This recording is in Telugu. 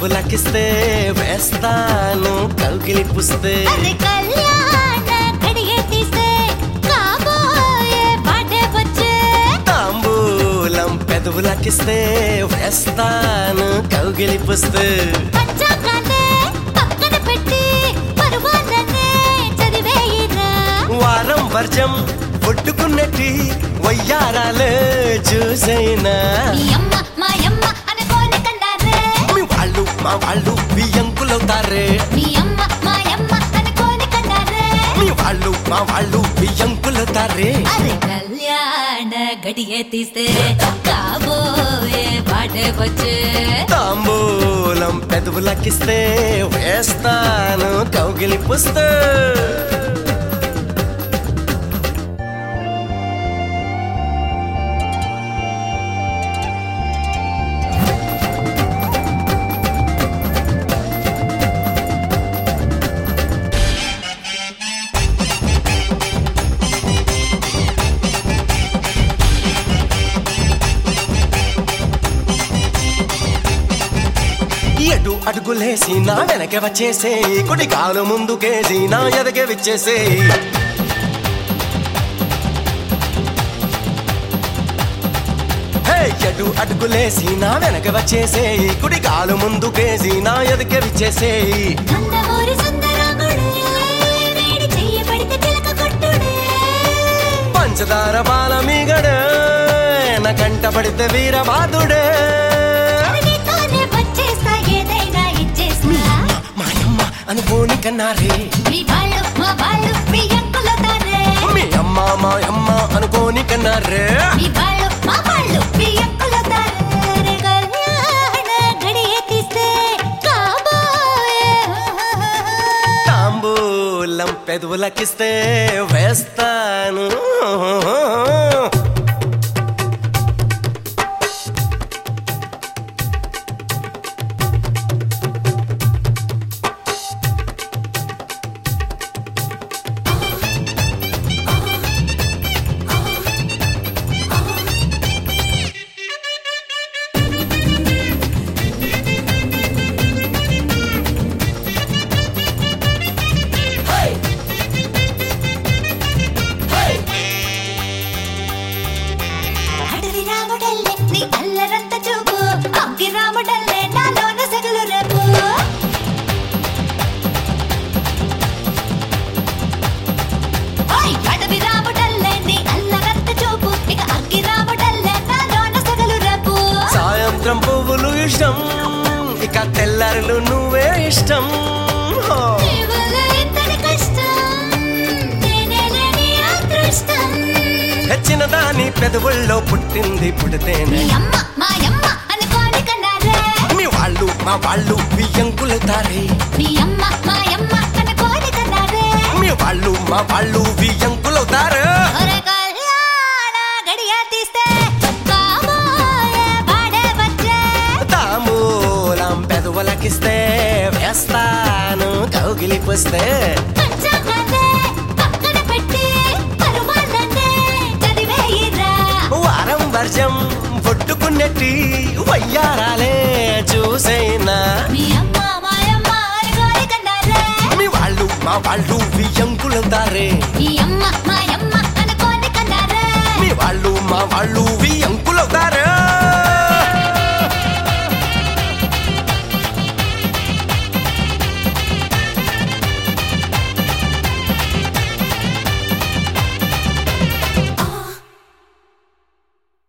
పెదవులకిస్తే వేస్తాను కౌగిలి పుస్తే అరే కళ్యాణ గడియ తీస్తే కాబోయే పాటే వచ్చే తాంబూలం పెదవులకిస్తే వేస్తాను కౌగిలి పుస్తే పంచాంగాలే పక్కన పెట్టి పరువాలనే చదివేయిరా వారం వర్జం కొట్టుకున్నట్టి వయ్యారాలే చూసైనా మీ అమ్మ మాయమ్మ అనుకోని కన్నారే మీ వాళ్ళు మా వాళ్ళు బియ్యంకులవుతారే మీ అమ్మ మాయమ్మ అనుకోని కన్నారే మీ వాళ్ళు మా వాళ్ళు బియ్యంకులవుతారే అరే కళ్యాణ గడియ తీస్తే కాబోయే పాటే వచ్చే తాంబూలం పెదవులకిస్తే వేస్తాను కౌగిలి పుస్తే ఎటు అడుగులేసి నా వెనక వచ్చేసే కుడి కాలు ముందుకేసి నా ఎదగే విచ్చేసే ఎటు అడుగులేసి నా వెనక వచ్చేసే కుడి కాలు ముందుకేసి నా ఎదగే విచ్చేసే నందమూరి సుందరాముడే వేడి చెయ్యి పడితే చిలక కొట్టుడే పంచదార బాల మీగడే నా కంట పడితే వీరబాదుడే నీతోనే వచ్చేస్తా ఏదైనా ఇచ్చేస్తా మాయమ్మ అనుకోని కన్నారే మీ వాళ్ళు మా వాళ్ళు మీ అంకులతారే మీ అమ్మ మా అమ్మ అనుకోని కన్నారే మీ వాళ్ళు మా వాళ్ళు మీ అంకులతారే కళ్యాణ గడియ తీస్తే కాబోయే తాంబూలం పెదవులకిస్తే వేస్తాను అడవి రాముడల్లే నీ అల్లరంత చూపు అగ్గి రాముడల్లే నాలోన సగలు రేపు ఓయ్ అడవి రాముడల్లే నీ అల్లరంత చూపు ఇక అగ్గి రాముడల్లే నాలోన సగలు రేపు సాయంత్రం పువ్వులు ఇష్టం ఇక తెల్లారులు నువ్వే ఇష్టం హో. నీ వల్ల ఇంతటి కష్టం నేనే లేని అదృష్టం తెచ్చిన దాని పెదవుల్లో పుట్టింది పుడితేనే మీ అమ్మ మాయమ్మ అనుకోని కన్నారే మీ వాళ్ళు మా వాళ్ళు బియ్యంకులవుతారే మీ అమ్మ మాయమ్మ అనుకోని కన్నారే మీ వాళ్ళు మా వాళ్ళు బియ్యంకులవుతారు ఒరే కళ్యాణ గడియ తీస్తే కాబోయే పాడే వచ్చే తాంబూలం పెదవులకిస్తే వేస్తాను కౌగిలి పుస్తే పంచాంగాలే పక్కన పెట్టి పరువాలనే చదివేయిరా వారం వర్షం పొట్టుకున్నట్టి వయ్యారాలే చూసైనా మీ అమ్మ మాయమ్మ అనుకోని కన్నారే మీ వాళ్ళు మా వాళ్ళు బియ్యంకులవుతారే మీ అమ్మ మాయమ్మ అనుకోని కన్నారే మీ వాళ్ళు మా వాళ్ళు బియ్యంకులవుతారు